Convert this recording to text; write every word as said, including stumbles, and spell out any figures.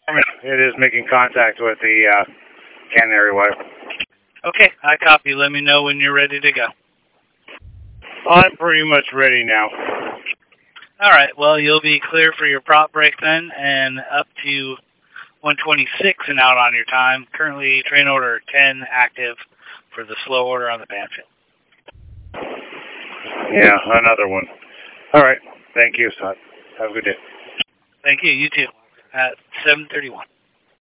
It is making contact with the uh, canary wire. Okay, I copy. Let me know when you're ready to go. I'm pretty much ready now. All right, well, you'll be clear for your prop break then, and up to one twenty-six and out on your time. Currently, train order ten active for the slow order on the Banfield. Yeah, another one. All right, thank you, son. Have a good day. Thank you, you too. At seven thirty-one.